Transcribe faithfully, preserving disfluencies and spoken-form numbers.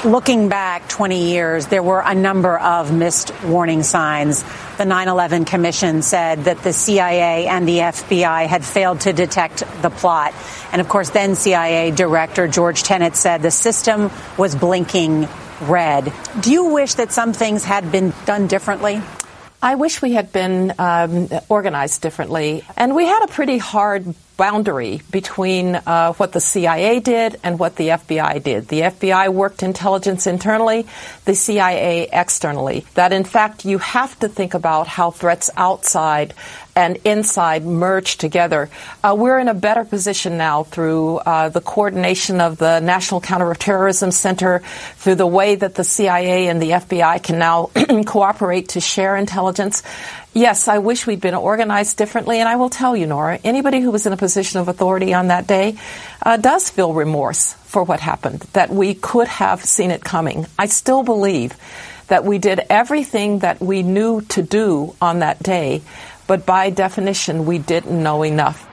Looking back twenty years, there were a number of missed warning signs. The nine eleven Commission said that the C I A and the F B I had failed to detect the plot. And, of course, then C I A Director George Tenet said the system was blinking red. Do you wish that some things had been done differently? I wish we had been um, organized differently. And we had a pretty hard boundary between uh, what the C I A did and what the F B I did. The F B I worked intelligence internally, the C I A externally. That, in fact, you have to think about how threats outside and inside merge together. Uh, we're in a better position now through uh, the coordination of the National Counterterrorism Center, through the way that the C I A and the F B I can now cooperate to share intelligence. Yes, I wish we'd been organized differently, and I will tell you, Nora, anybody who was in a position of authority on that day uh, does feel remorse for what happened, that we could have seen it coming. I still believe that we did everything that we knew to do on that day, but by definition, we didn't know enough.